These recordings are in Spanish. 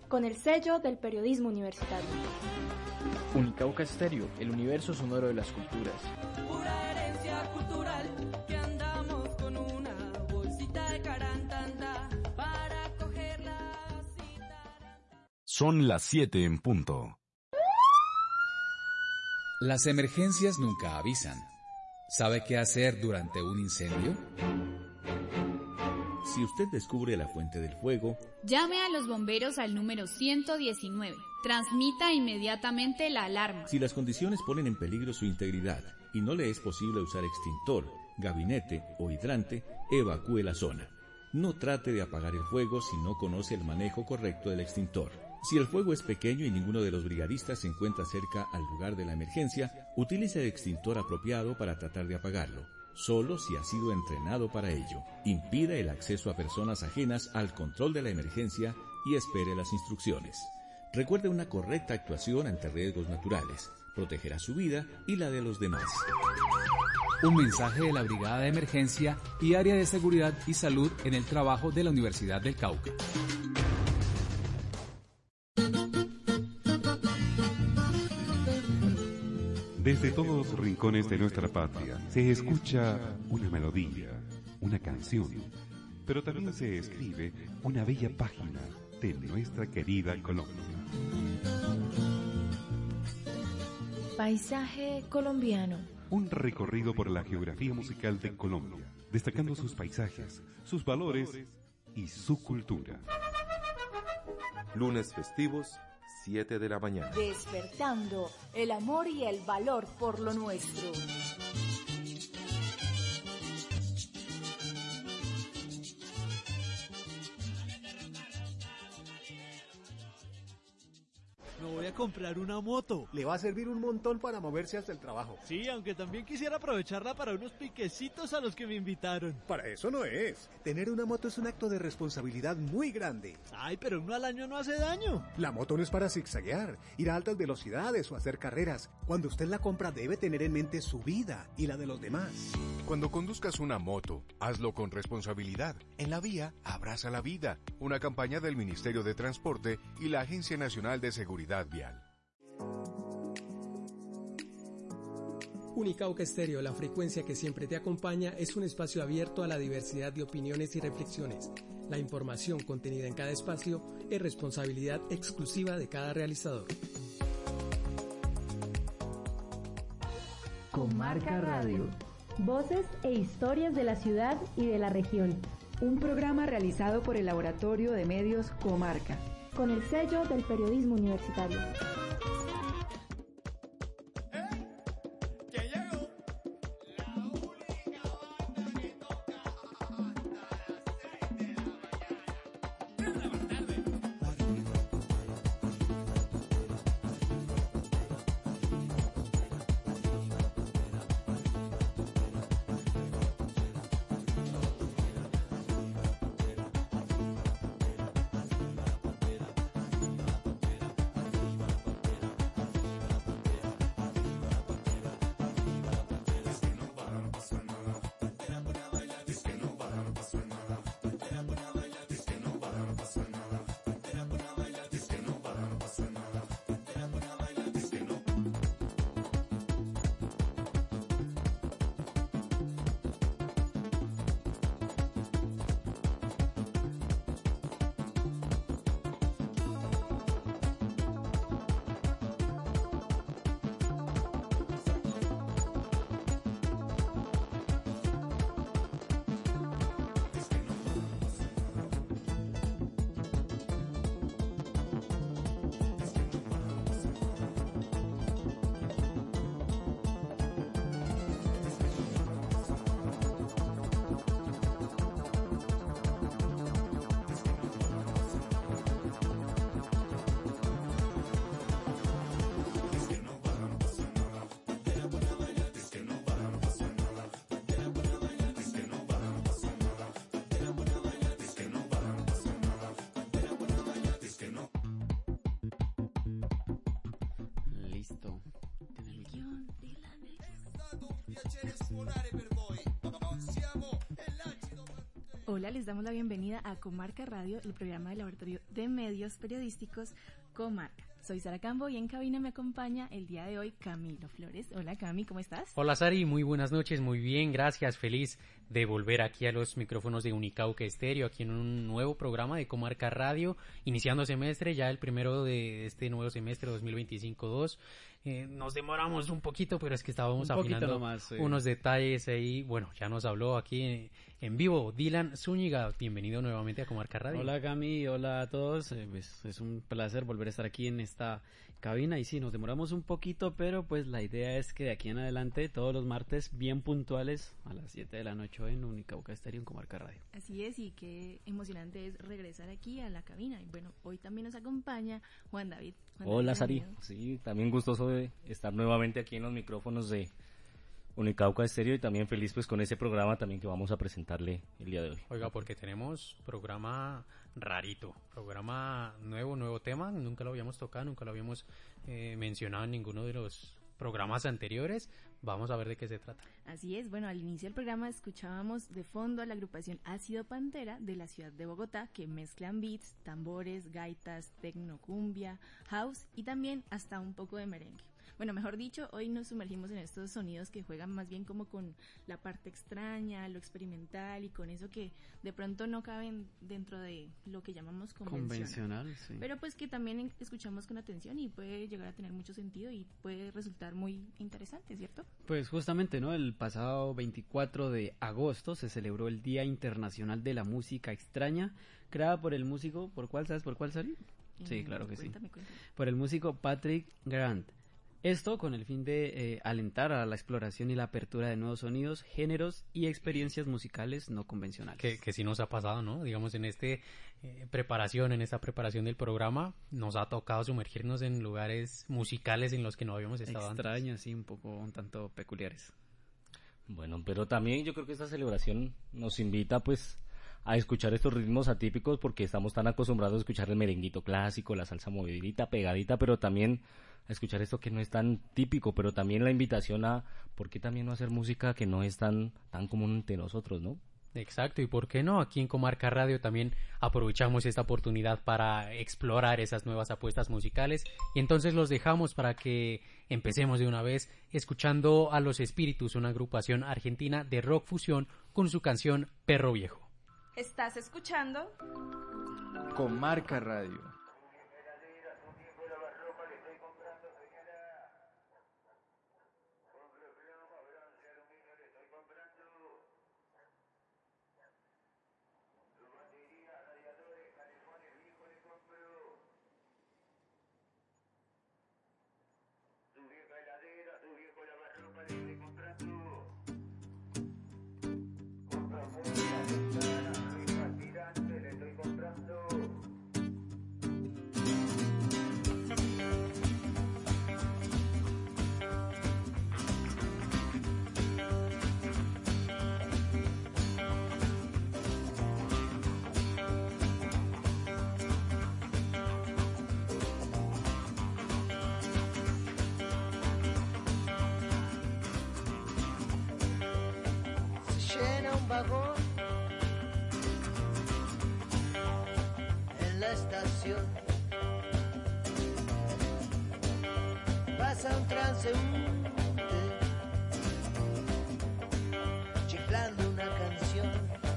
con el sello del periodismo universitario. Unicauca Estéreo, el universo sonoro de las culturas. Pura herencia cultural, que andamos con una bolsita de carantanda para cogerla. Son las 7 en punto. Las emergencias nunca avisan. ¿Sabe qué hacer durante un incendio? Si usted descubre la fuente del fuego, llame a los bomberos al número 119. Transmita inmediatamente la alarma. Si las condiciones ponen en peligro su integridad y no le es posible usar extintor, gabinete o hidrante, evacúe la zona. No trate de apagar el fuego si no conoce el manejo correcto del extintor. Si el fuego es pequeño y ninguno de los brigadistas se encuentra cerca al lugar de la emergencia, utilice el extintor apropiado para tratar de apagarlo, solo si ha sido entrenado para ello. Impida el acceso a personas ajenas al control de la emergencia y espere las instrucciones. Recuerde una correcta actuación ante riesgos naturales. Protegerá su vida y la de los demás. Un mensaje de la Brigada de Emergencia y Área de Seguridad y Salud en el Trabajo de la Universidad del Cauca. Desde todos los rincones de nuestra patria se escucha una melodía, una canción, pero también se escribe una bella página de nuestra querida Colombia. Paisaje colombiano. Un recorrido por la geografía musical de Colombia, destacando sus paisajes, sus valores y su cultura. Lunes festivos, 7 de la mañana. Despertando el amor y el valor por lo nuestro. Me voy a comprar una moto. Le va a servir un montón para moverse hasta el trabajo. Sí, aunque también quisiera aprovecharla para unos piquecitos a los que me invitaron. Para eso no es. Tener una moto es un acto de responsabilidad muy grande. Ay, pero uno al año no hace daño. La moto no es para zigzaguear, ir a altas velocidades o hacer carreras. Cuando usted la compra debe tener en mente su vida y la de los demás. Cuando conduzcas una moto, hazlo con responsabilidad. En la vía, abraza la vida. Una campaña del Ministerio de Transporte y la Agencia Nacional de Seguridad Vial. Unicauca Estéreo, la frecuencia que siempre te acompaña, es un espacio abierto a la diversidad de opiniones y reflexiones. La información contenida en cada espacio es responsabilidad exclusiva de cada realizador. Comarca Radio. Voces e historias de la ciudad y de la región. Un programa realizado por el Laboratorio de Medios Comarca, con el sello del periodismo universitario. Hola, les damos la bienvenida a Comarca Radio, el programa del Laboratorio de Medios Periodísticos Comarca. Soy Sara Cambo y en cabina me acompaña el día de hoy Camilo Flores. Hola Cami, ¿cómo estás? Hola Sari, muy buenas noches, muy bien, gracias, feliz de volver aquí a los micrófonos de Unicauca Estéreo, aquí en un nuevo programa de Comarca Radio, iniciando semestre, ya el primero de este nuevo semestre 2025-2. Nos demoramos un poquito, pero es que estábamos afinando nomás, unos detalles ahí. Bueno, ya nos habló aquí en vivo Dylan Zúñiga, bienvenido nuevamente a Comarca Radio. Hola Cami, hola a todos, es un placer volver a estar aquí en esta cabina y sí, nos demoramos un poquito, pero pues la idea es que de aquí en adelante, todos los martes, bien puntuales, a las 7 de la noche en Unicauca Estéreo en Comarca Radio. Así es, y qué emocionante es regresar aquí a la cabina. Y bueno, hoy también nos acompaña Juan David. Hola Sari, sí, también gustoso de estar nuevamente aquí en los micrófonos de Unicauca Estéreo y también feliz pues con ese programa también que vamos a presentarle el día de hoy. Oiga, porque tenemos programa rarito, programa nuevo tema, nunca lo habíamos tocado, nunca lo habíamos mencionado en ninguno de los programas anteriores. Vamos a ver de qué se trata. Así es, bueno, al inicio del programa escuchábamos de fondo a la agrupación Ácido Pantera de la ciudad de Bogotá, que mezclan beats, tambores, gaitas, tecno, cumbia, house y también hasta un poco de merengue. Bueno, mejor dicho, hoy nos sumergimos en estos sonidos que juegan más bien como con la parte extraña, lo experimental y con eso que de pronto no caben dentro de lo que llamamos convencional, sí. Pero pues que también escuchamos con atención y puede llegar a tener mucho sentido y puede resultar muy interesante, ¿cierto? Pues justamente, ¿no? El pasado 24 de agosto se celebró el Día Internacional de la Música Extraña, creada por el músico, ¿sabes por cuál salió? Sí, claro que cuéntame. Por el músico Patrick Grant. Esto con el fin de alentar a la exploración y la apertura de nuevos sonidos, géneros y experiencias musicales no convencionales. Que sí nos ha pasado, ¿no? Digamos, en esta preparación del programa, nos ha tocado sumergirnos en lugares musicales en los que no habíamos estado extraños, antes. Sí, un tanto peculiares. Bueno, pero también yo creo que esta celebración nos invita pues a escuchar estos ritmos atípicos porque estamos tan acostumbrados a escuchar el merenguito clásico, la salsa movidita, pegadita, pero también a escuchar esto que no es tan típico, pero también la invitación a ¿por qué también no hacer música que no es tan común entre nosotros, no? Exacto, y por qué no, aquí en Comarca Radio también aprovechamos esta oportunidad para explorar esas nuevas apuestas musicales y entonces los dejamos para que empecemos de una vez escuchando a Los Espíritus, una agrupación argentina de rock fusión con su canción Perro Viejo. ¿Estás escuchando? Comarca Radio. En la estación pasa un transeúnte chiflando una canción,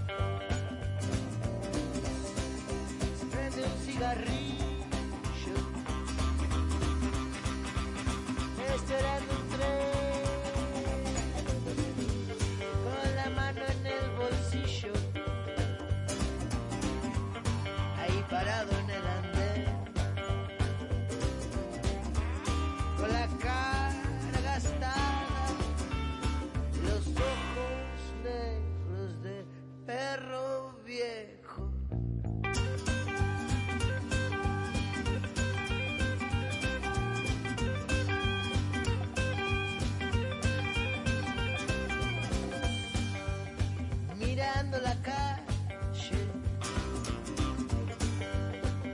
se prende un cigarrillo esperando un tren con la mano en el bolsillo, ahí parado en el andén, con la cara gastada, los ojos negros de perro viejo. Mirando la calle,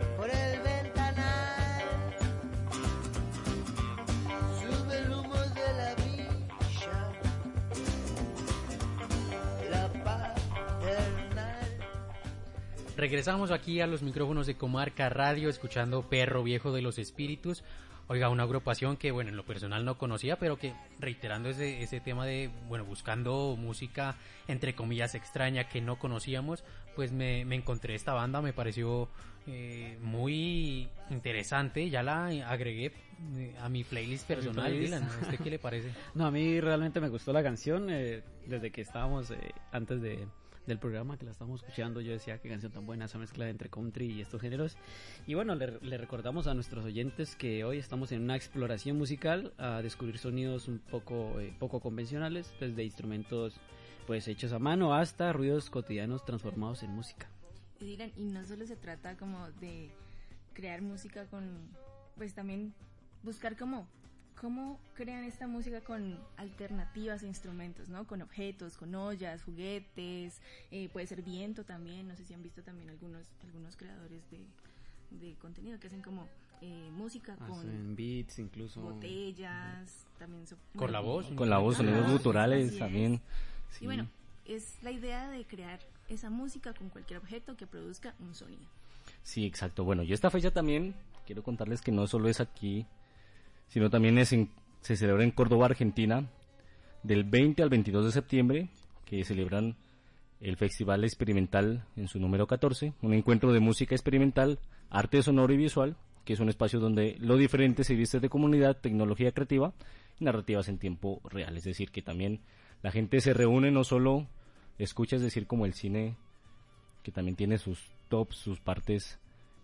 regresamos aquí a los micrófonos de Comarca Radio escuchando Perro Viejo de los Espíritus. Oiga, una agrupación que, bueno, en lo personal no conocía, pero que reiterando ese tema de, bueno, buscando música entre comillas extraña que no conocíamos, pues me encontré esta banda, me pareció muy interesante, ya la agregué a mi playlist personal. Dylan, ¿a usted qué le parece? No, a mí realmente me gustó la canción, desde que estábamos antes del programa que la estábamos escuchando, yo decía qué canción tan buena, esa mezcla entre country y estos géneros. Y bueno, le recordamos a nuestros oyentes que hoy estamos en una exploración musical a descubrir sonidos un poco convencionales, desde instrumentos pues hechos a mano hasta ruidos cotidianos transformados en música. Y Dylan, y no solo se trata como de crear música con, pues también buscar cómo crean esta música con alternativas e instrumentos, ¿no? Con objetos, con ollas, juguetes, puede ser viento también. No sé si han visto también algunos creadores de contenido que hacen como música con beats, incluso botellas, también con la voz, sonidos guturales también. Sí. Y bueno, es la idea de crear esa música con cualquier objeto que produzca un sonido. Sí, exacto. Bueno, y esta fecha también quiero contarles que no solo es aquí, sino también se celebra en Córdoba, Argentina, del 20 al 22 de septiembre, que celebran el Festival Experimental en su número 14, un encuentro de música experimental, arte sonoro y visual, que es un espacio donde lo diferente se viste de comunidad, tecnología creativa y narrativas en tiempo real. Es decir, que también la gente se reúne, no solo escucha, es decir, como el cine, que también tiene sus tops, sus partes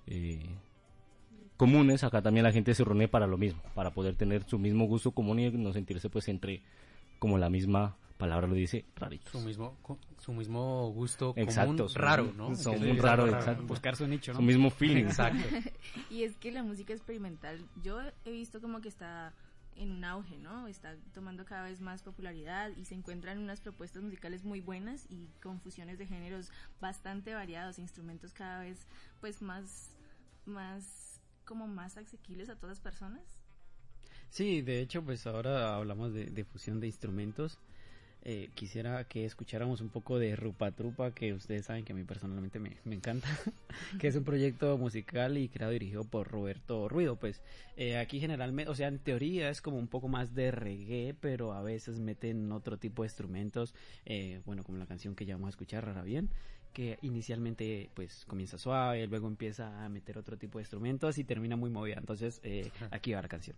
comunes. Acá también la gente se reúne para lo mismo, para poder tener su mismo gusto común y no sentirse pues entre, como la misma palabra lo dice, raritos. Su mismo gusto exacto, común, raro, ¿no? Son muy raros, exacto. Buscar su nicho, ¿no? Su mismo feeling. Exacto. Y es que la música experimental, yo he visto como que está en un auge, ¿no? Está tomando cada vez más popularidad y se encuentran unas propuestas musicales muy buenas y con fusiones de géneros bastante variados, instrumentos cada vez pues más asequibles a todas las personas. Sí, de hecho, pues ahora hablamos de fusión de instrumentos. Quisiera que escucháramos un poco de Rupa Trupa, que ustedes saben que a mí personalmente me encanta, que es un proyecto musical y creado y dirigido por Roberto Ruido. Pues aquí generalmente, o sea, en teoría es como un poco más de reggae, pero a veces meten otro tipo de instrumentos, bueno, como la canción que ya vamos a escuchar, Rara Bien, que inicialmente pues comienza suave, luego empieza a meter otro tipo de instrumentos y termina muy movida. Entonces aquí va la canción.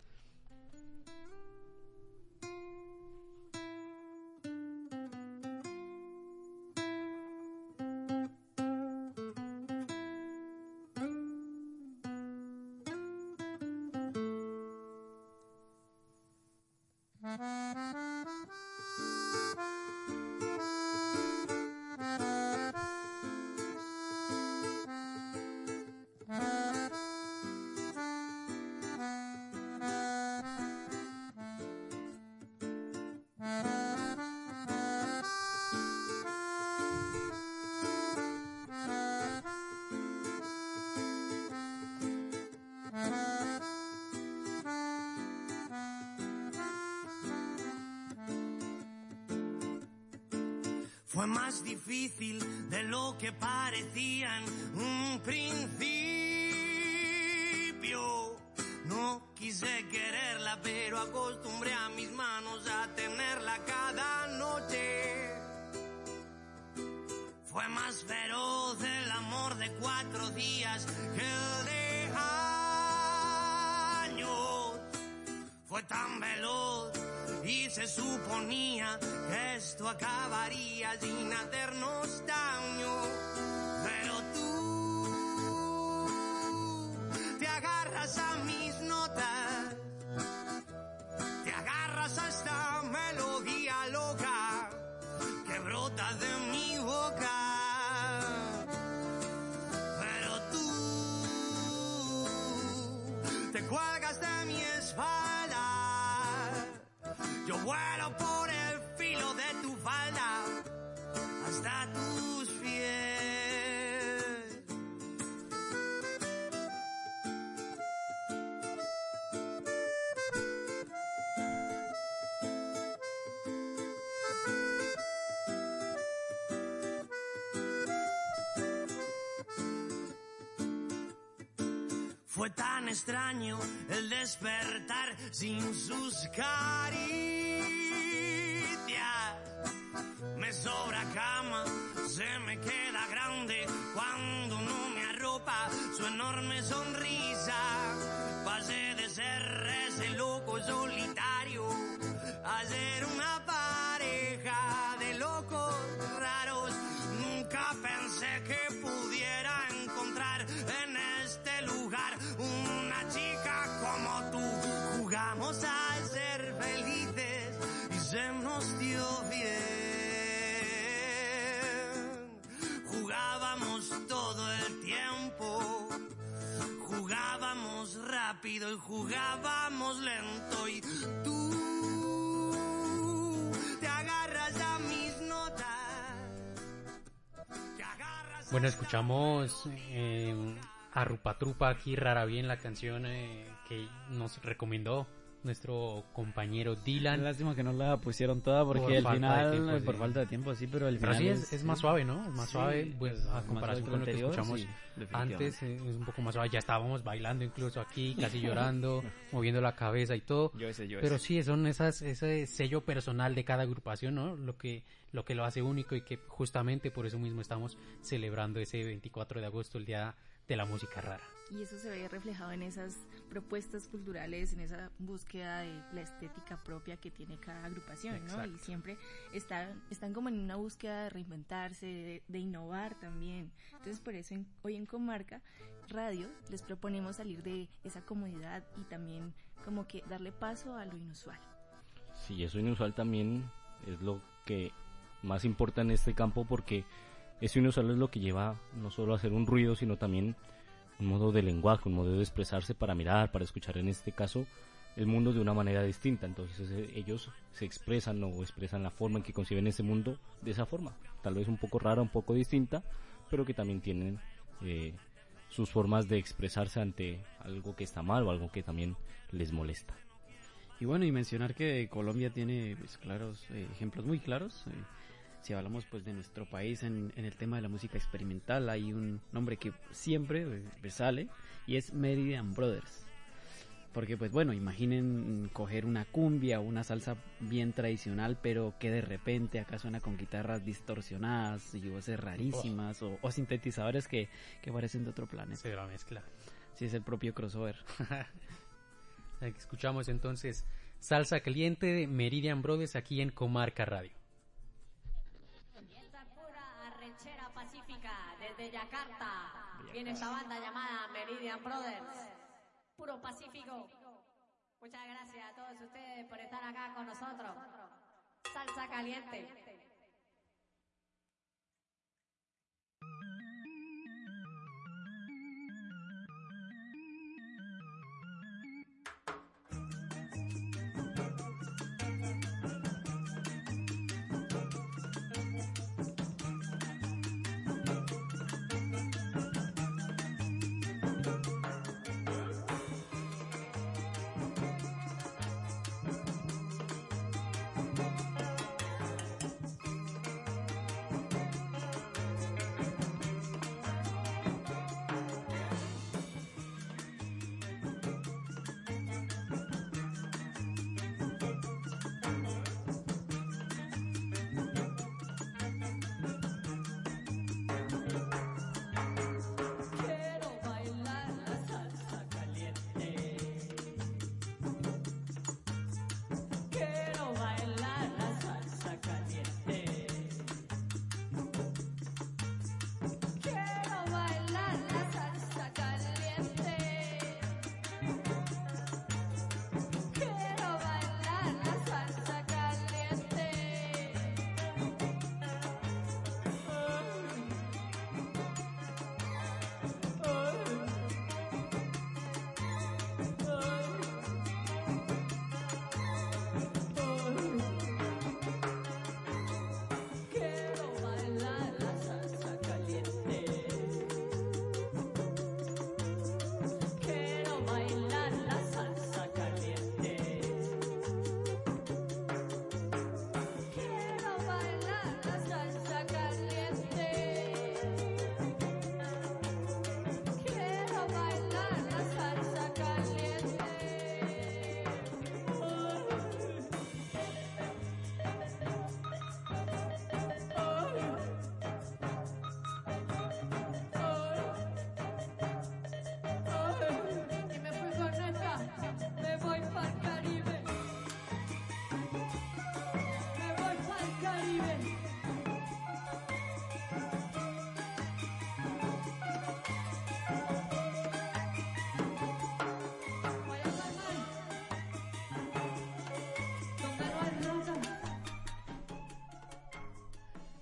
Fue más difícil de lo que parecía en un principio. No quise quererla, pero acostumbré a mis manos a tenerla cada noche. Fue más feroz el amor de 4 días que el de años. Fue tan veloz y se suponía que esto acabaría sin hacernos daño. Pero tú te agarras a mis notas, te agarras a esta melodía loca que brota de mi boca. Pero tú te cuelgas de mi espalda, yo vuelo por el filo de tu falda hasta tus pies. Fue tan extraño el despertar sin sus caricias. Me sobra cama, se me queda grande cuando no me arropa su enorme sonrisa. Pasé de ser ese loco solitario a ser una pareja de locos raros. Nunca pensé que pudiera encontrar en este lugar una chica como tú. Jugamos a ser felices y se nos dio bien. Jugábamos todo el tiempo, jugábamos rápido y jugábamos lento, y tú te agarras a mis notas. Bueno, escuchamos a Rupa Trupa aquí, Rara Bien, la canción que nos recomendó nuestro compañero Dylan. Lástima que no la pusieron toda porque al final, tiempo, por falta de tiempo, sí, pero el pero final sí es más suave, ¿no? Es más suave, pues, a comparación con lo que anterior, escuchamos antes, es un poco más suave. Ya estábamos bailando incluso aquí, casi llorando, moviendo la cabeza y todo. Pero sí, son ese sello personal de cada agrupación, ¿no? Lo que lo hace único, y que justamente por eso mismo estamos celebrando ese 24 de agosto, el Día de la Música Rara. Y eso se ve reflejado en esas propuestas culturales, en esa búsqueda de la estética propia que tiene cada agrupación, ¿no? Exacto. Y siempre están como en una búsqueda de reinventarse, de innovar también. Entonces, por eso hoy en Comarca Radio les proponemos salir de esa comodidad y también como que darle paso a lo inusual. Sí, eso inusual también es lo que más importa en este campo, porque eso inusual es lo que lleva no solo a hacer un ruido, sino también un modo de lenguaje, un modo de expresarse, para mirar, para escuchar, en este caso, el mundo de una manera distinta. Entonces ellos se expresan o expresan la forma en que conciben ese mundo de esa forma, tal vez un poco rara, un poco distinta, pero que también tienen sus formas de expresarse ante algo que está mal o algo que también les molesta. Y bueno, y mencionar que Colombia tiene pues, claros ejemplos muy claros. Si hablamos pues de nuestro país en el tema de la música experimental, hay un nombre que siempre sale, y es Meridian Brothers. Porque pues bueno, imaginen coger una cumbia o una salsa bien tradicional, pero que de repente acá suena con guitarras distorsionadas y voces rarísimas, o sintetizadores que parecen de otro planeta. Se la mezcla. Sí, es el propio crossover. Escuchamos entonces Salsa Caliente de Meridian Brothers aquí en Comarca Radio. Desde Yakarta viene esta banda llamada Meridian Brothers, puro Pacífico. Muchas gracias a todos ustedes por estar acá con nosotros. Salsa Caliente.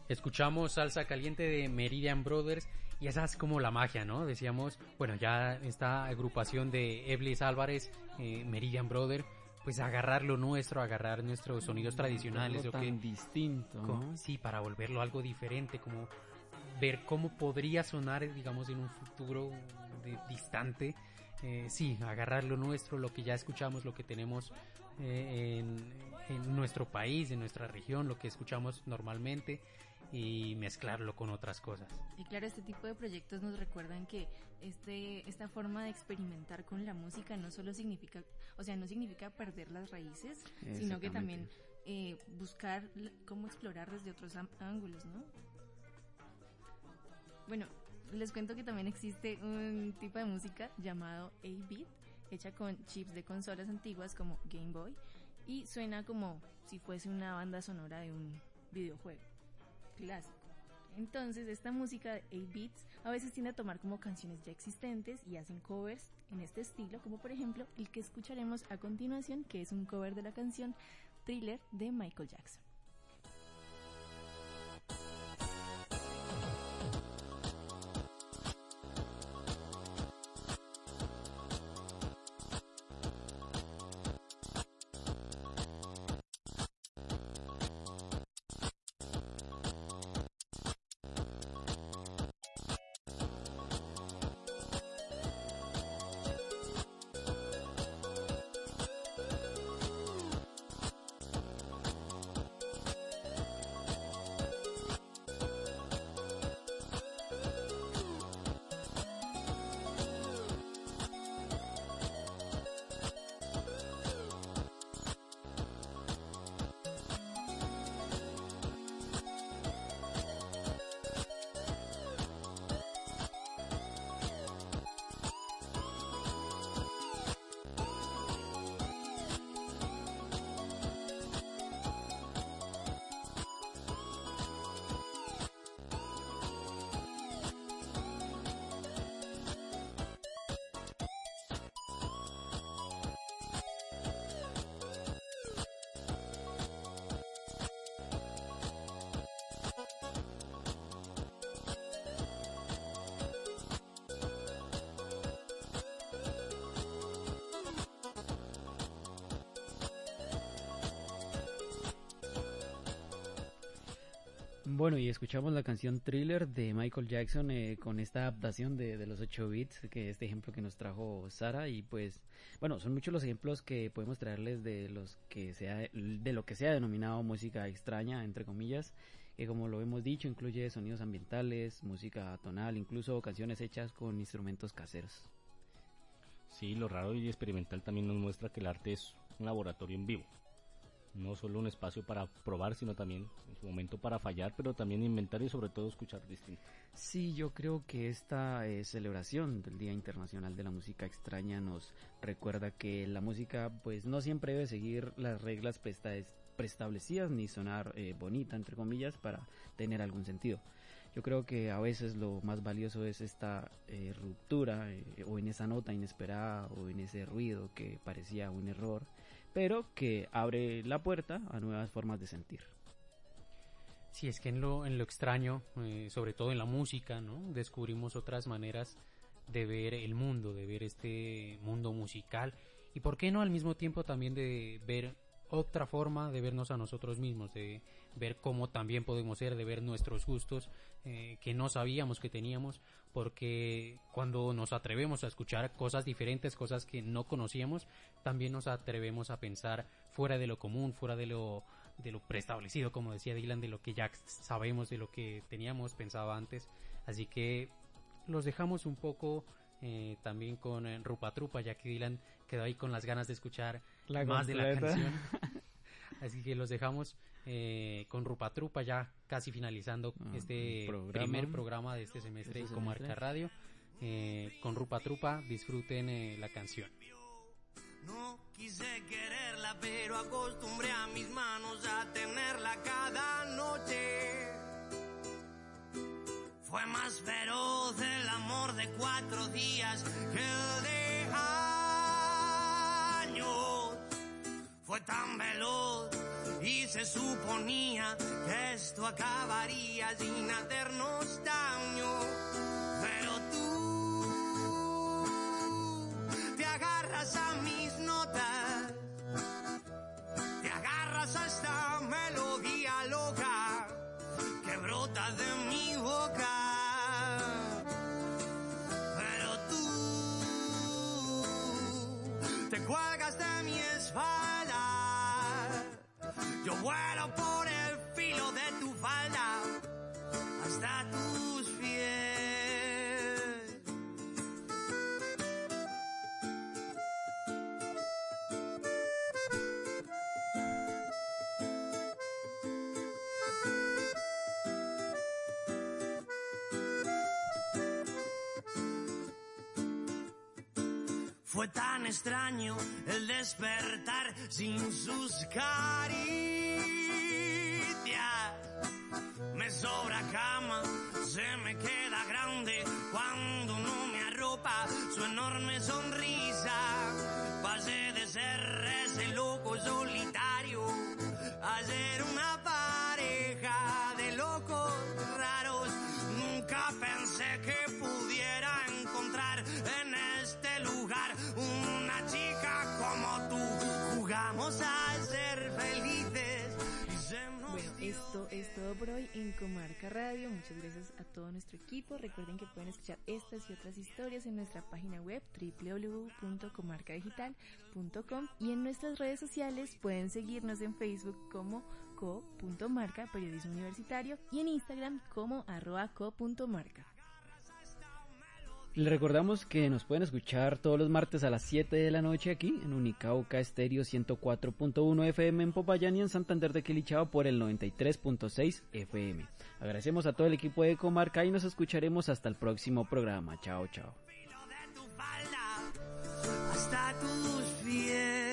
Escuchamos Salsa Caliente de Meridian Brothers y esa es como la magia, ¿no? Decíamos, bueno, ya esta agrupación de Eblis Álvarez, Meridian Brothers, pues agarrar lo nuestro, agarrar nuestros sonidos tradicionales. Algo tan distinto, ¿no? Sí, para volverlo algo diferente, como ver cómo podría sonar, digamos, en un futuro distante. Sí, agarrar lo nuestro, lo que ya escuchamos, lo que tenemos en nuestro país, en nuestra región, lo que escuchamos normalmente, y mezclarlo con otras cosas. Y claro, este tipo de proyectos nos recuerdan que esta forma de experimentar con la música no solo significa, o sea, no significa perder las raíces, sino que también buscar cómo explorar desde otros ángulos, ¿no? Bueno, les cuento que también existe un tipo de música llamado 8-beat, hecha con chips de consolas antiguas como Game Boy, y suena como si fuese una banda sonora de un videojuego clásico. Entonces esta música de 8-beats a veces tiende a tomar como canciones ya existentes y hacen covers en este estilo, como por ejemplo el que escucharemos a continuación, que es un cover de la canción Thriller de Michael Jackson. Bueno, y escuchamos la canción Thriller de Michael Jackson con esta adaptación de los 8 bits, que este ejemplo que nos trajo Sara. Y pues, bueno, son muchos los ejemplos que podemos traerles de lo que se ha denominado música extraña, entre comillas, que como lo hemos dicho, incluye sonidos ambientales, música tonal, incluso canciones hechas con instrumentos caseros. Sí, lo raro y experimental también nos muestra que el arte es un laboratorio en vivo. No solo un espacio para probar, sino también en su momento para fallar, pero también inventar y sobre todo escuchar distinto. Sí, yo creo que esta celebración del Día Internacional de la Música Extraña nos recuerda que la música pues no siempre debe seguir las reglas preestablecidas ni sonar bonita, entre comillas, para tener algún sentido. Yo creo que a veces lo más valioso es esta ruptura o en esa nota inesperada o en ese ruido que parecía un error, pero que abre la puerta a nuevas formas de sentir. Sí, es que en lo extraño, sobre todo en la música, ¿no? Descubrimos otras maneras de ver el mundo, de ver este mundo musical, y por qué no al mismo tiempo también de ver otra forma de vernos a nosotros mismos, de ver cómo también podemos ser, de ver nuestros gustos que no sabíamos que teníamos, porque cuando nos atrevemos a escuchar cosas diferentes, cosas que no conocíamos, también nos atrevemos a pensar fuera de lo común, fuera de lo preestablecido, como decía Dylan, de lo que ya sabemos, de lo que teníamos pensado antes. Así que los dejamos un poco también con Rupa Trupa, ya que Dylan quedó ahí con las ganas de escuchar más de la canción. Así que los dejamos con Rupa Trupa, ya casi finalizando este primer programa de este semestre de Comarca Radio. Con Rupa Trupa, disfruten la canción. No quise quererla, pero acostumbré a mis manos a tenerla cada noche. Fue más feroz el amor de 4 días que el de años. Fue tan veloz y se se suponía que esto acabaría sin hacernos daño, pero tú te agarras a mis notas, te agarras a esta melodía loca que brota de mi boca, pero tú te cuelgas de mi espalda, yo vuelo por el filo de tu falda hasta tus pies. Fue tan extraño el despertar sin sus caricias. Me sobra cama, se me queda grande cuando no me arropa su enorme sonrisa. Pasé de ser ese loco solitario a ser una pareja de locos raros. Nunca pensé que pudiera encontrar en este lugar una chica como tú. Jugamos a ser felices. Bueno, esto es todo por hoy en Comarca Radio. Muchas gracias a todo nuestro equipo. Recuerden que pueden escuchar estas y otras historias en nuestra página web www.comarcadigital.com y en nuestras redes sociales pueden seguirnos en Facebook como co.marca periodismo universitario y en Instagram como @co.marca. Les recordamos que nos pueden escuchar todos los martes a las 7 de la noche aquí en Unicauca Estéreo 104.1 FM en Popayán y en Santander de Quilichao por el 93.6 FM. Agradecemos a todo el equipo de Comarca y nos escucharemos hasta el próximo programa. Chao, chao. Hasta tus pies.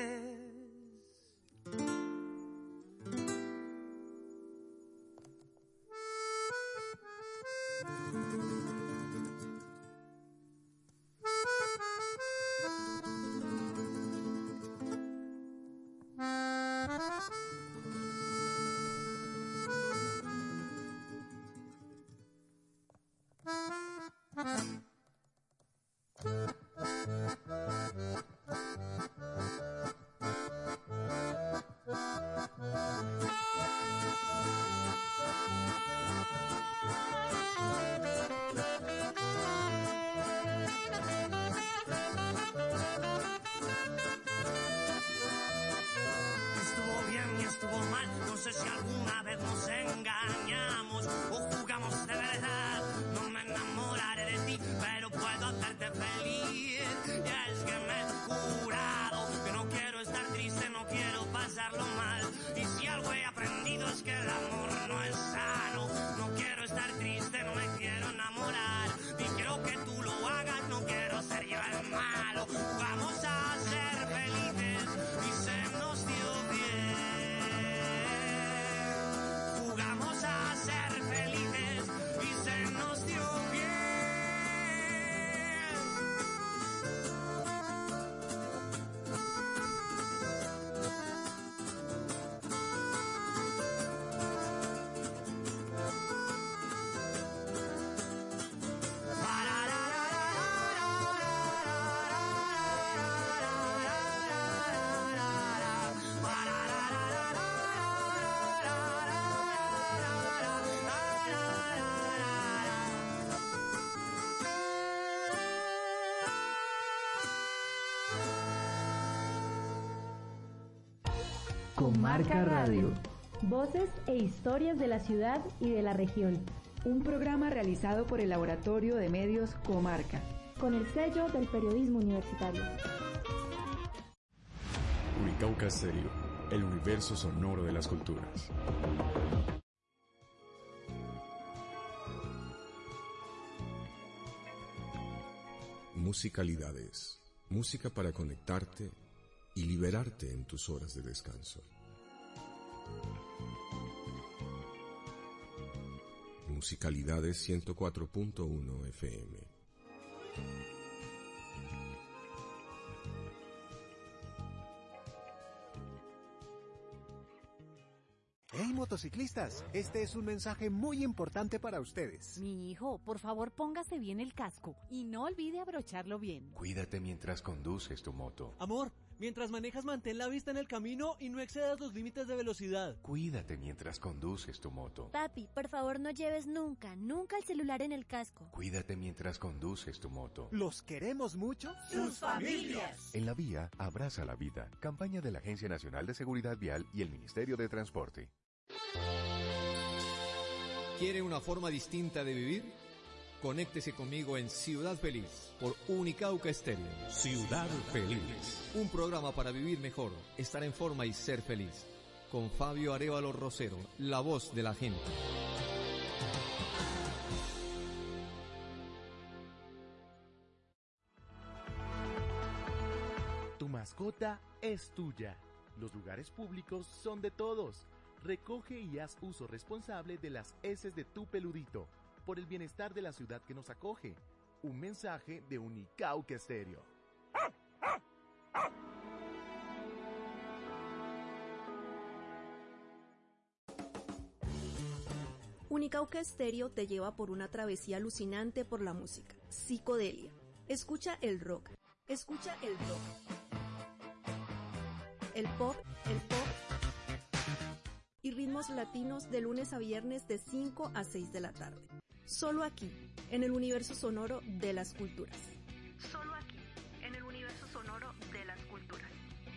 Estuvo bien y estuvo mal, no sé si alguna vez nos engañamos o jugamos de verdad. No me enamoraré de ti, pero puedo hacerte feliz. Ya es que me he jurado que no quiero estar triste, no quiero pasarlo mal. Y si algo he aprendido es que el amor no es sano. No quiero estar triste, no me quiero enamorar. Ni quiero que tú lo hagas, no quiero ser yo el malo. Vamos a ser felices y se nos dio bien. Jugamos a ser felices y se nos dio bien. Comarca Radio. Voces e historias de la ciudad y de la región. Un programa realizado por el Laboratorio de Medios Comarca. Con el sello del periodismo universitario. Unicauca Estéreo, el universo sonoro de las culturas. Musicalidades. Música para conectarte y liberarte en tus horas de descanso. Musicalidades 104.1 FM. motociclistas, este es un mensaje muy importante para ustedes. Mi hijo, por favor póngase bien el casco y no olvide abrocharlo bien. Cuídate mientras conduces tu moto. Amor, mientras manejas mantén la vista en el camino y no excedas los límites de velocidad. Cuídate mientras conduces tu moto. Papi, por favor no lleves nunca el celular en el casco. Cuídate mientras conduces tu moto. ¿Los queremos mucho? ¡Sus familias! En la vía, abraza la vida. Campaña de la Agencia Nacional de Seguridad Vial y el Ministerio de Transporte. ¿Quiere una forma distinta de vivir? Conéctese conmigo en Ciudad Feliz por Unicauca Estéreo. Ciudad Feliz. Un programa para vivir mejor, estar en forma y ser feliz. Con Fabio Arévalo Rosero, la voz de la gente. Tu mascota es tuya. Los lugares públicos son de todos. Recoge y haz uso responsable de las heces de tu peludito, por el bienestar de la ciudad que nos acoge. Un mensaje de Unicauca Estéreo. Unicauca Estéreo te lleva por una travesía alucinante por la música. Psicodelia. Escucha el rock. Escucha el rock. El pop y ritmos latinos de lunes a viernes de 5 a 6 de la tarde. Solo aquí, en el universo sonoro de las culturas. Solo aquí, en el universo sonoro de las culturas.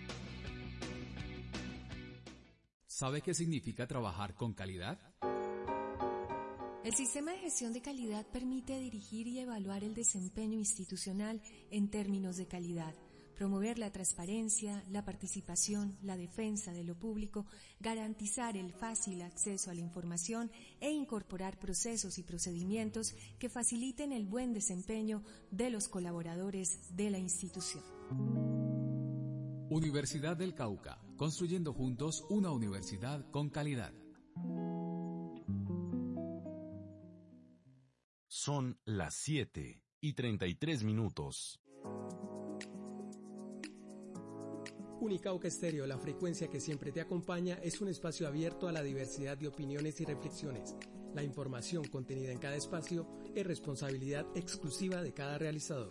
¿Sabe qué significa trabajar con calidad? El sistema de gestión de calidad permite dirigir y evaluar el desempeño institucional en términos de calidad, promover la transparencia, la participación, la defensa de lo público, garantizar el fácil acceso a la información e incorporar procesos y procedimientos que faciliten el buen desempeño de los colaboradores de la institución. Universidad del Cauca, construyendo juntos una universidad con calidad. Son las 7:33. Unicauca Estéreo, la frecuencia que siempre te acompaña, es un espacio abierto a la diversidad de opiniones y reflexiones. La información contenida en cada espacio es responsabilidad exclusiva de cada realizador.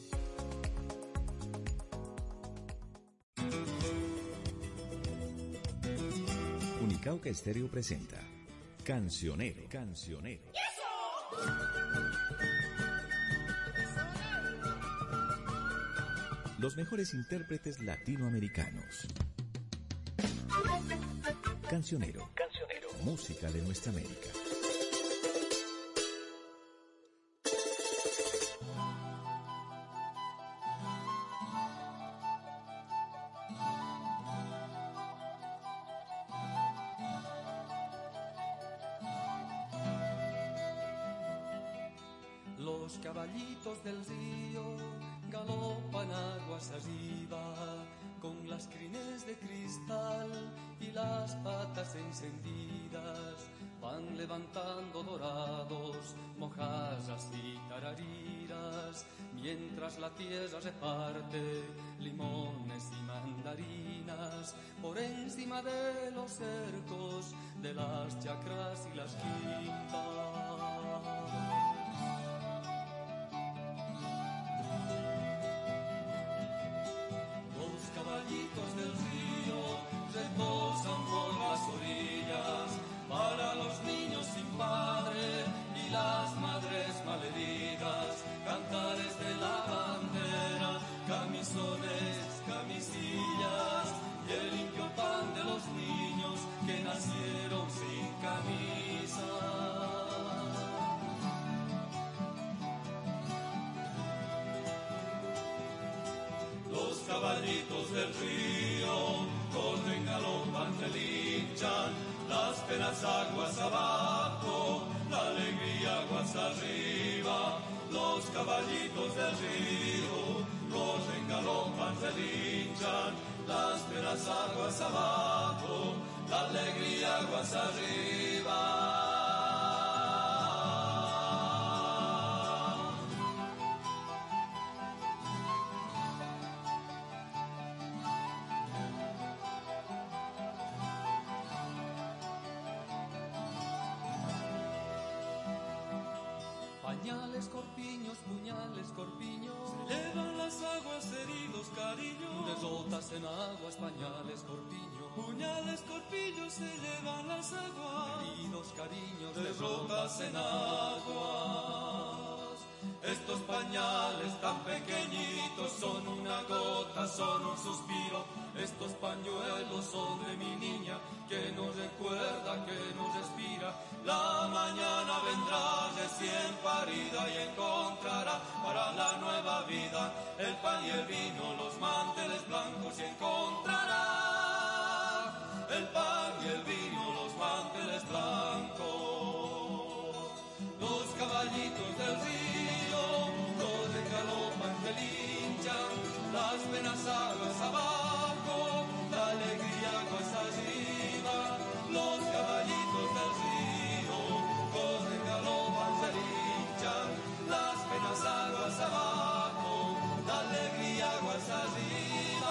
Unicauca Estéreo presenta Cancionero. Los mejores intérpretes latinoamericanos. Cancionero. Música de nuestra América. Los caballitos del río galopan aguas arriba, con las crines de cristal y las patas encendidas, van levantando dorados, mojarras y tarariras, mientras la tierra reparte limones y mandarinas, por encima de los cercos, de las chacras y las quintas. Caballitos del río reposan por las orillas, para los niños sin padre y las madres malheridas, cantares de la bandera, camisones, camisillas y el limpio pan de los niños que nacieron sin camisa. Los caballitos del río corren, galopan, relinchan, las penas aguas abajo, la alegría aguas arriba. Los caballitos del río corren, galopan, relinchan, las penas aguas abajo, la alegría aguas arriba. Puñales, corpiños, se elevan las aguas heridos, cariño, derrotas en aguas, pañales, corpiños, puñales, corpiños, se elevan las aguas, heridos, cariños, derrotas en aguas. Estos pañales tan pequeñitos son una gota, son un suspiro. Estos pañuelos son de mi niña, que nos recuerda, que nos respira. La mañana vendrá recién parida y encontrará para la nueva vida el pan y el vino, los manteles blancos, y encontrará el pan y el vino, los manteles blancos. Los caballitos del río corren, galopan, relinchan, las penas aguas abajo, la alegría aguas arriba. Los caballitos del río corren, galopan, relinchan, las penas aguas abajo, la alegría aguas arriba.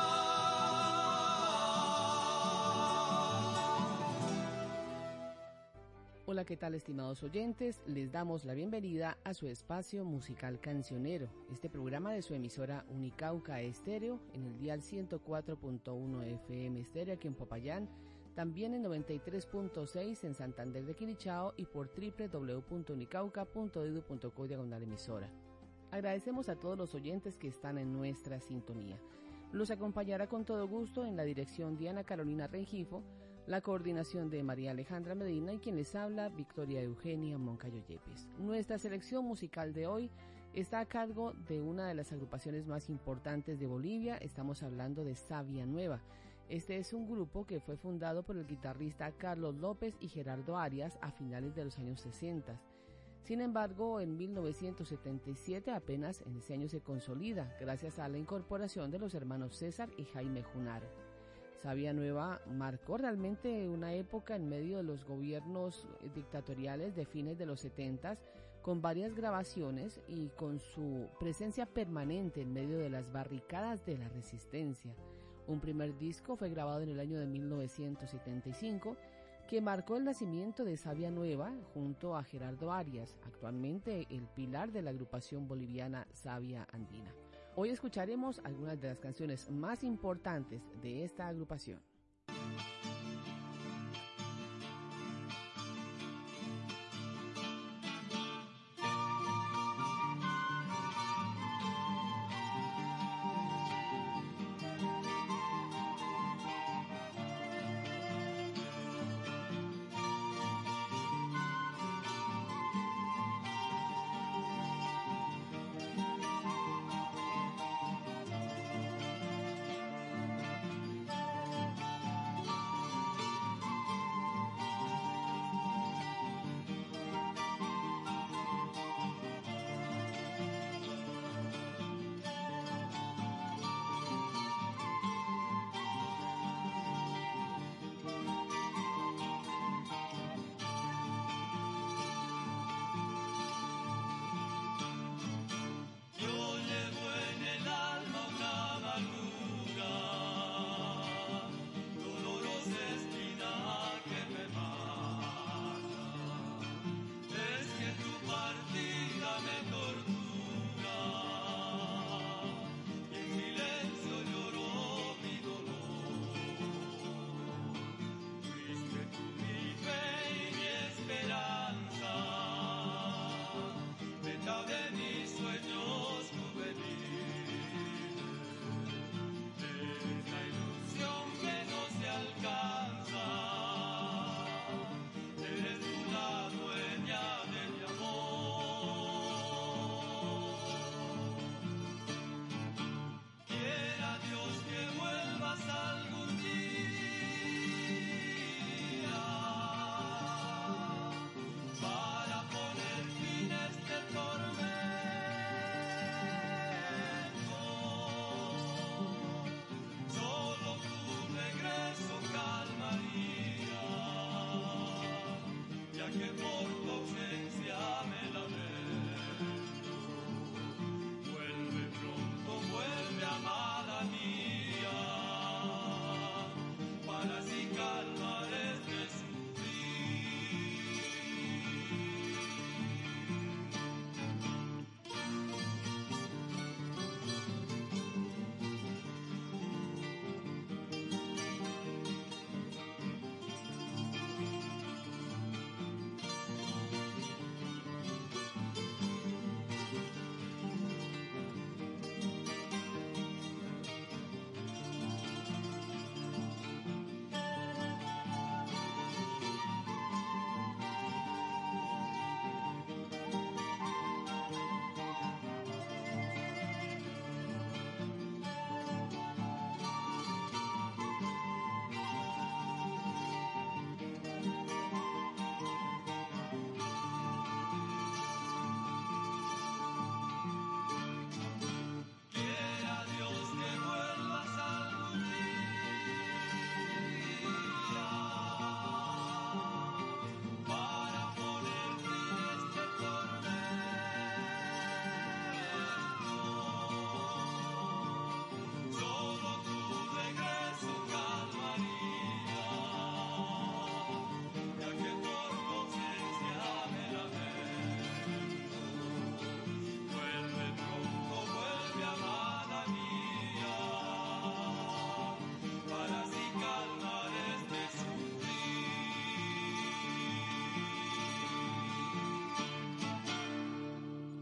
Hola, ¿qué tal, estimados oyentes? Les damos la bienvenida a su espacio musical cancionero, este programa de su emisora Unicauca Estéreo, en el dial 104.1 FM Estéreo aquí en Popayán, también en 93.6 en Santander de Quilichao y por www.unicauca.edu.co/emisora. Agradecemos a todos los oyentes que están en nuestra sintonía. Los acompañará con todo gusto en la dirección Diana Carolina Rengifo, la coordinación de María Alejandra Medina y quien les habla, Victoria Eugenia Moncayo Yepes. Nuestra selección musical de hoy está a cargo de una de las agrupaciones más importantes de Bolivia. Estamos hablando de Savia Nueva. Este es un grupo que fue fundado por el guitarrista Carlos López y Gerardo Arias a finales de los años 60. Sin embargo, en 1977 apenas en ese año se consolida gracias a la incorporación de los hermanos César y Jaime Junaro. Savia Nueva marcó realmente una época en medio de los gobiernos dictatoriales de fines de los 70, con varias grabaciones y con su presencia permanente en medio de las barricadas de la resistencia. Un primer disco fue grabado en el año de 1975, que marcó el nacimiento de Savia Nueva junto a Gerardo Arias, actualmente el pilar de la agrupación boliviana Savia Andina. Hoy escucharemos algunas de las canciones más importantes de esta agrupación.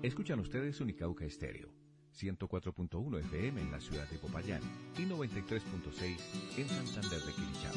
Escuchan ustedes Unicauca Estéreo, 104.1 FM en la ciudad de Popayán y 93.6 en Santander de Quilichao.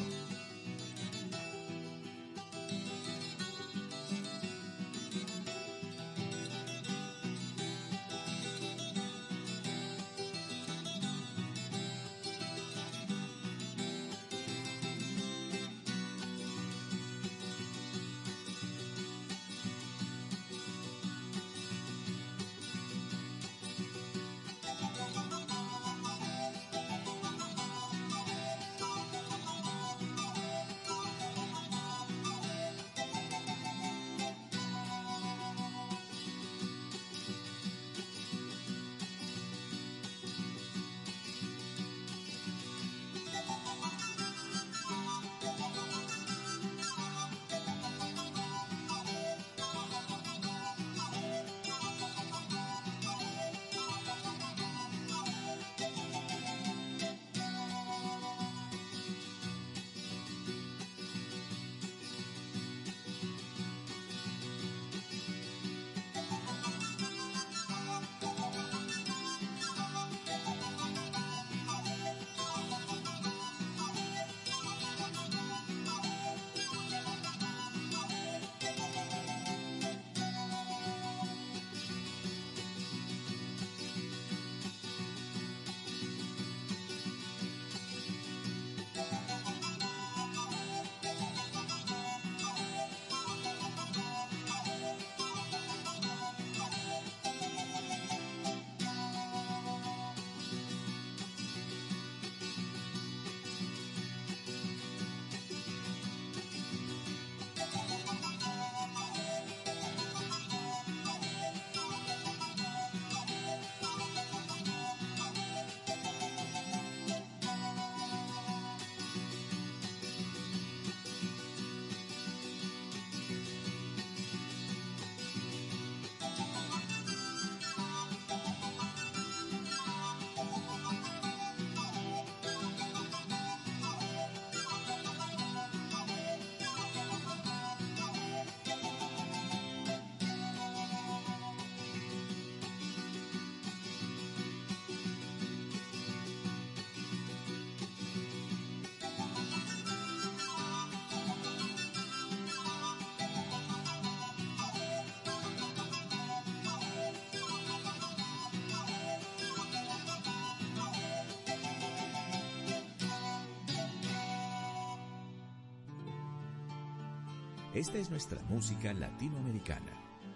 Esta es nuestra música latinoamericana.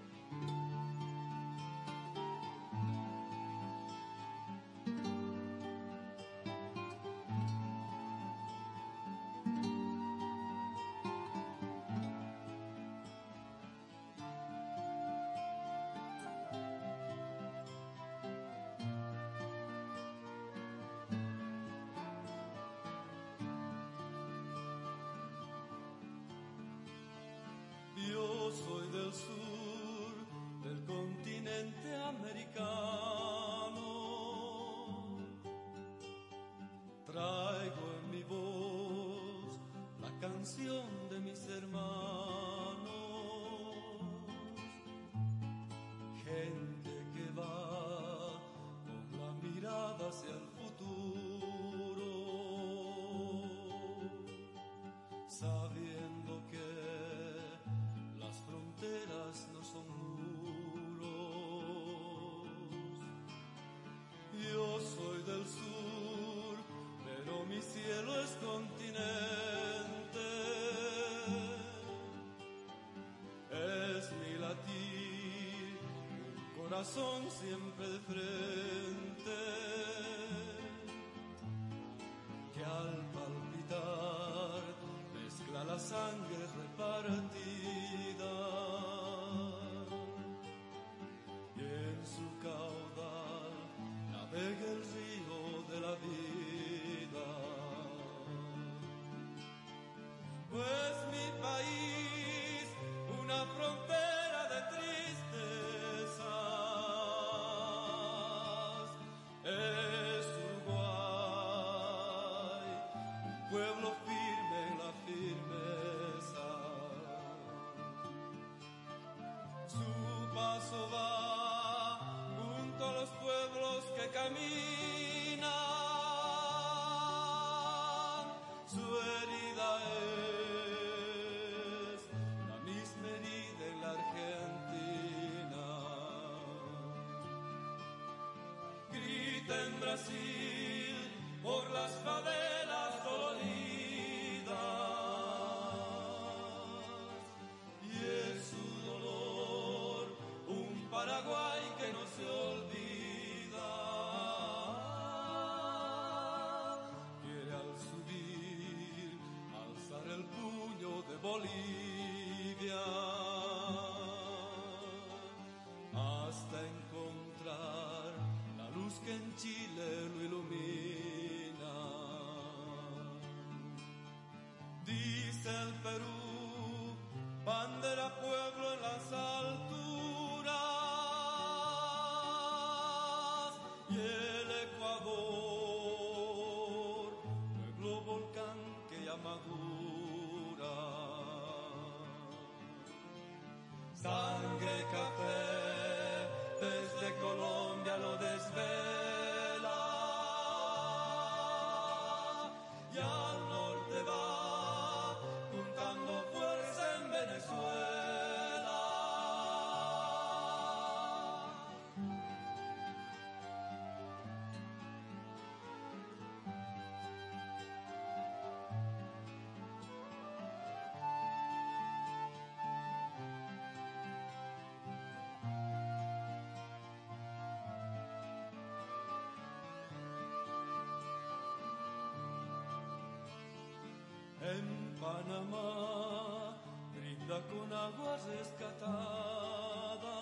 Yo soy del sur, del continente americano. Traigo en mi voz la canción de mis hermanos. Gente que va con la mirada hacia el futuro, sabiendo que las fronteras no son muros. Yo soy del sur, pero mi cielo es continente. Es mi latir, un corazón siempre de frente, que al palpitar mezcla la sangre repartida, y en su caudal navega el río de la vida. Pues mi país, una frontera de tristezas, es Uruguay, un pueblo firme en la firmeza. Sangre, café, desde Colombia lo desvela. Y al norte va, juntando fuerza en Venezuela. En Panamá brinda con agua rescatada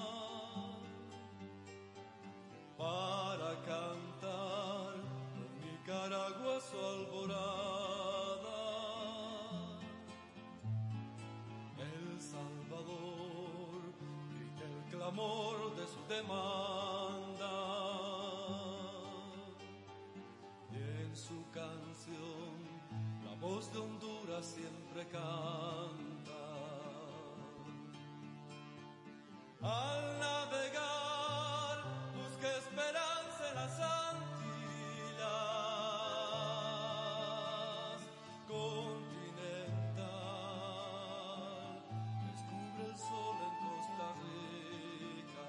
para cantar por Nicaragua su alborada. El Salvador grita el clamor de su demanda y en su canción la voz de Honduras siempre canta. Al navegar busca esperanza en las Antillas continental. Descubre el sol en Costa Rica.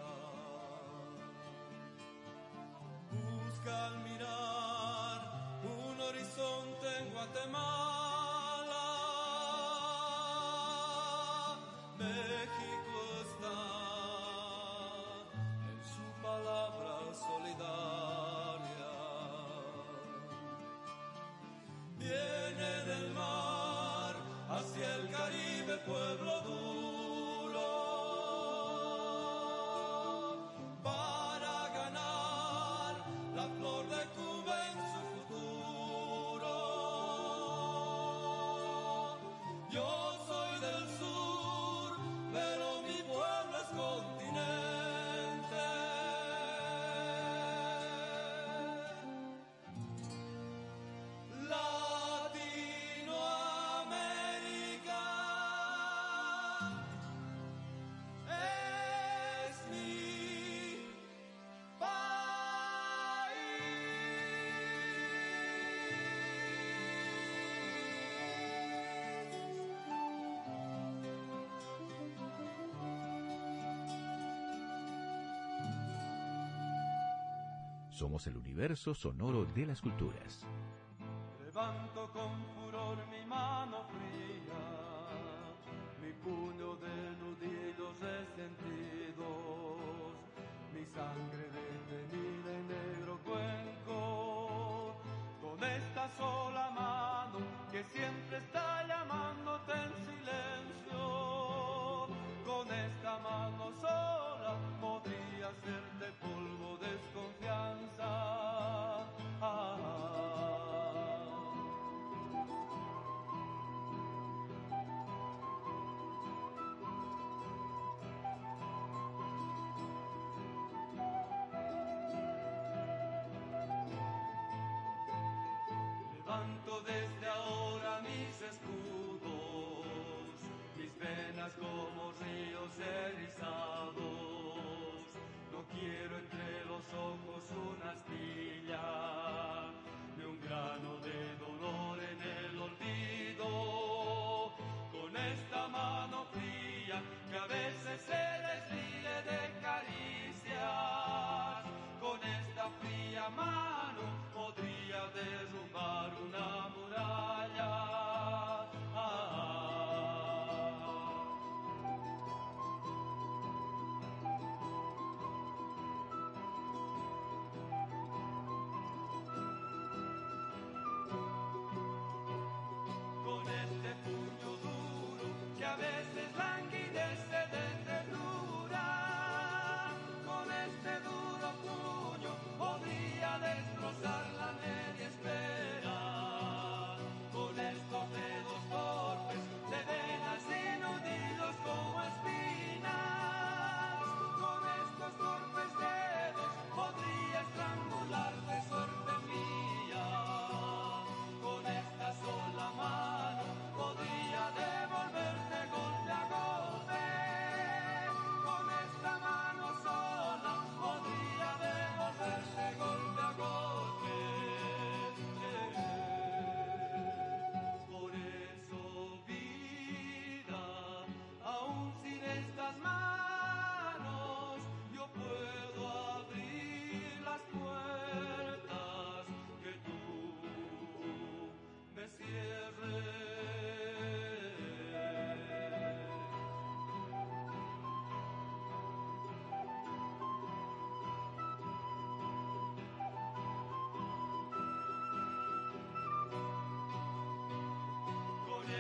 Busca al mirar un horizonte en Guatemala. México está en su palabra solidaria. Viene del mar hacia el Caribe, pueblo duro, para ganar la flor de Cuba en su futuro. Yo soy del sur, pero mi pueblo es continente. Latinoamérica es mi Somos el universo sonoro de las culturas. Levanto con furor mi mano fría, mi puño de nudillos resentidos, mi sangre detenida en negro cuenco, con esta sola mano que siempre está llamándote en silencio, con esta mano sola podría hacerte polvo desconfianza. Levanto desde ahora mis escudos, mis venas como ríos erizados. No quiero entre los ojos una astilla, ni un grano de dolor en el olvido. Con esta mano fría que a veces se desvíe de caricias, con esta fría mano podría derrumbar una muralla.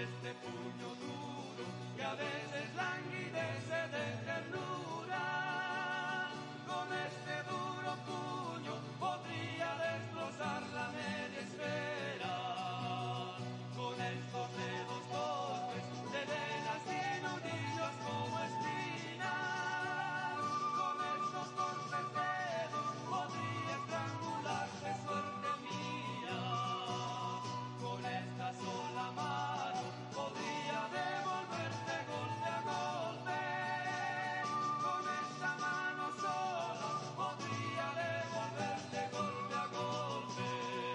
este puño duro que a veces languidece de ternura. Con este duro puño podría destrozar la media esfera. Con estos dedos torpes de venas y nudillos como espinas. Con estos torpes dedos podría estrangularte, suerte mía. Con esta sola mano podría devolverte golpe a golpe. Con esta mano sola podría devolverte golpe a golpe.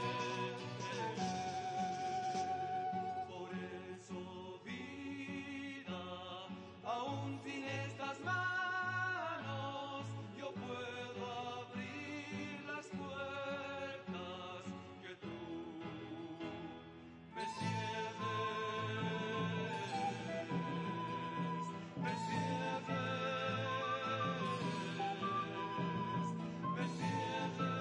Por eso, vida, aún sin estas manos, yo puedo abrir las puertas que tú me cierres, me cierres, me cierres.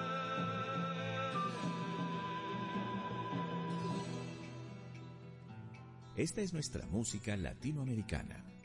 Esta es nuestra música latinoamericana.